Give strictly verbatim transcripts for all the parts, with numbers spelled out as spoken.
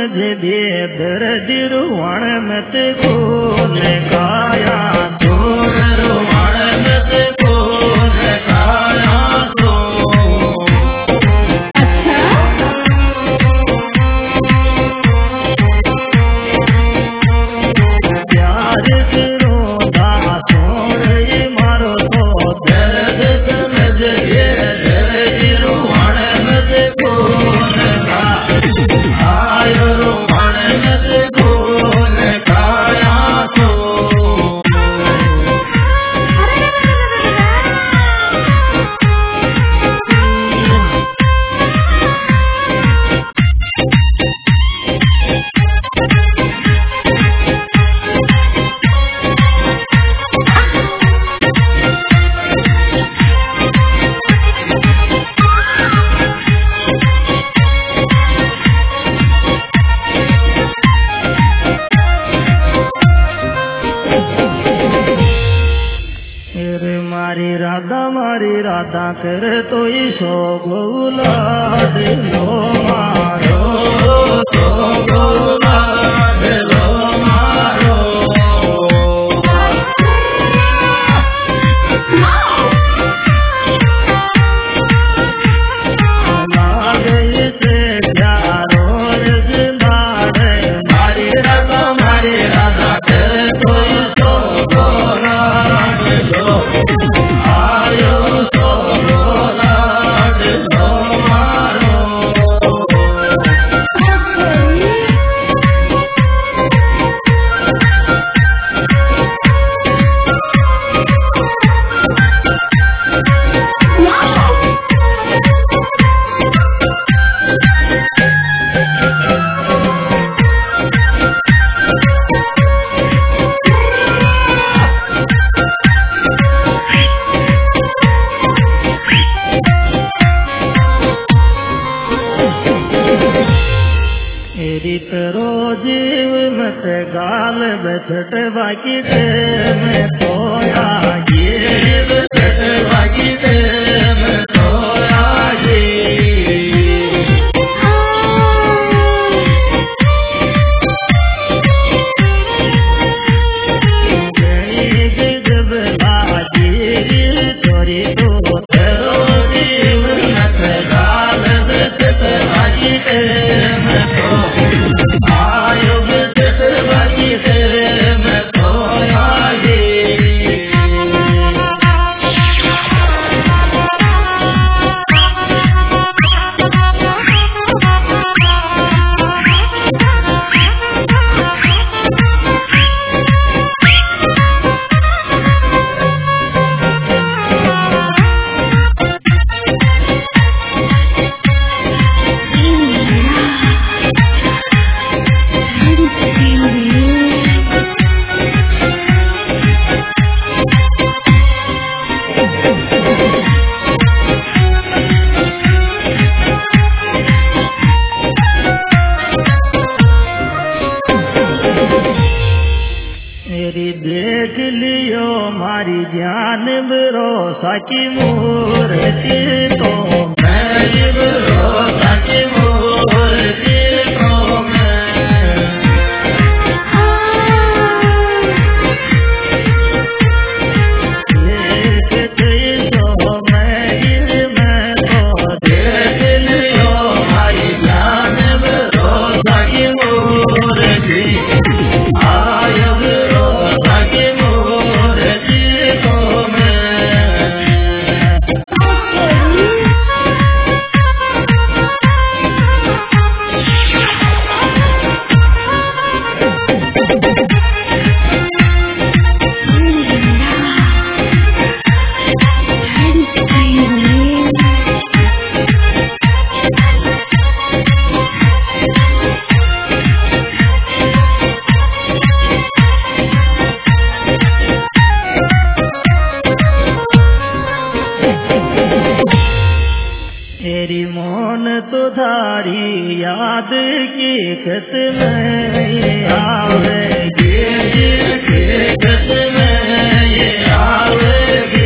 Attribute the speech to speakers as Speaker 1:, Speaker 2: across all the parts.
Speaker 1: मुझे दे दर्द रुवाण मत को न काया दूर रुवाण मत को न काया तो प्यार करो दासोर ये मारो तो दर्द समझ ये दर्द रुवाण मत को न काया आयो रुवाण मत को न काया तो मारी राधा मारी राधा कर तो ईशो गौलाद लो मारो तो गौलाद लो मारो लागे से प्यारो रजदार मारी राधा मारी राधा कर तो ईशो गौलाद लो आयो तो गौलाद लो मारो रो जीव मत गाल बछट बाकी दे मैं सोया ये बछट बाकी दे मैं सोया ये जब बाजी चोरी तो तेरो जीव मत गाल बछट बाकी दे मैं आयो बचत बाकी है मैं सोया ये मेरी देख लियो मारी जान भरोसा की मूर्ति तो मैं भरोसा की मूर्ति तो मैं देख तो मैं मैं तो देख लियो मारी जान भरोसा की मूर्ति आयो तेरी मोन तुधारी याद की कत में आवेगी की कत में ये आवेगी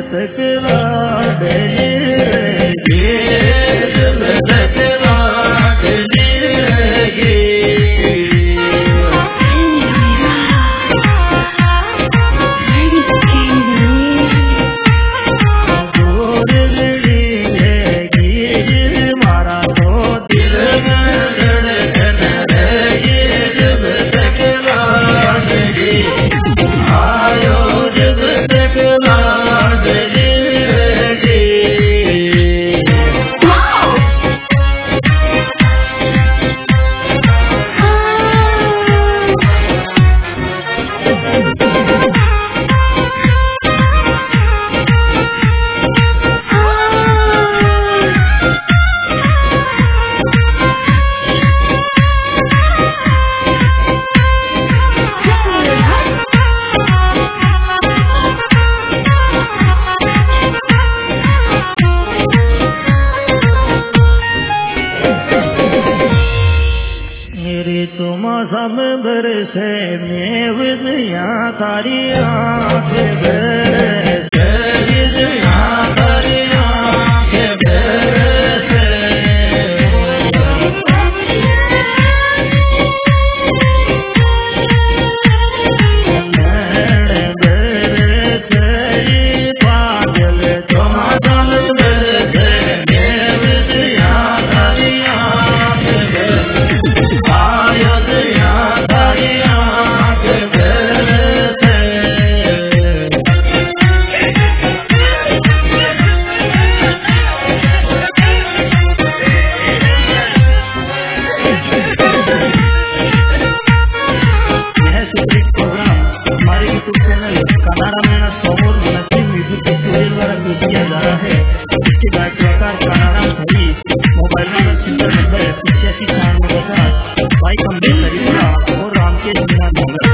Speaker 1: तक लाडली गे जब तक लाडली गे सब बरसे मेव दिया तारी आँख बरसे दिया तारी आँख बरसे बरसे पागल तुम दल बरसे मेव दिया तारी आँख बरसे आयो दिया तारी आँख बरसे हमारे यूट्यूब चैनल कनाडा में समोर नक्की म्यूजिक ट्यूटोरियल द्वारा किया जा रहा है। इसके गायककार कनाडा सभी मोबाइल नंबर सिंगल नंबर पिछयासी छियानवे पचास बाइक अम्बेड करीबा और रामकेश मीना नगर।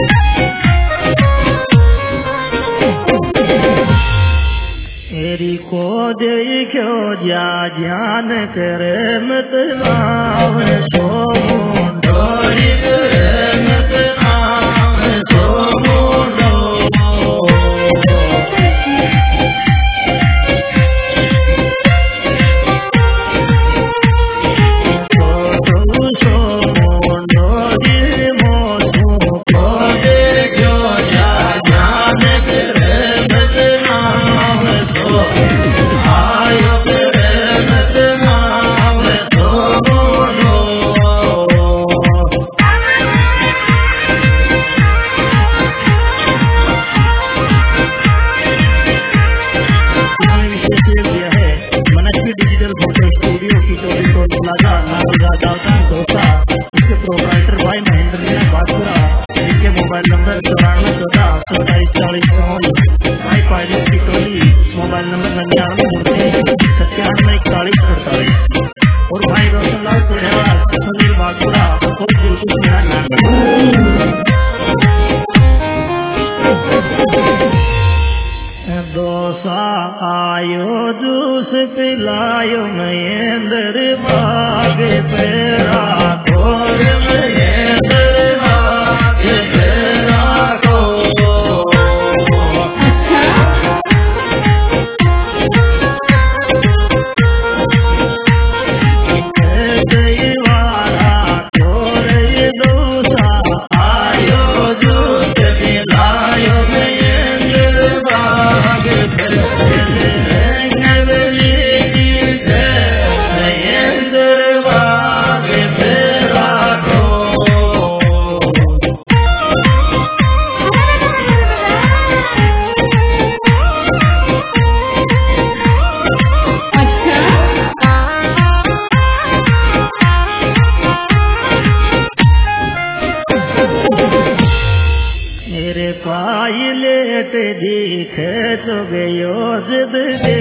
Speaker 1: एरी को दे क्यों जा ध्यान करे मत नाम सो डोरी करे मत नाम सो मोबाइल नंबर चौरानवे चौदह सत्ताईस चालीस चौवन भाई पायलट की टोली मोबाइल नंबर निन्यानवे उनतीस सत्तानवे इकतालीस अड़तालीस और भाई रोशनलाल पुरेवाल सुनील बागपुरा और बिल्कुल मेरा नाम दोसा आयो जूस पिलायो महेंद्र बाग पेरा घोर महेंद्र बाग पेरा को दईवारा घोर दोसा आयो जूस पिलायो महेंद्र बाग मेरे पायलट दिखे तो गयो जिद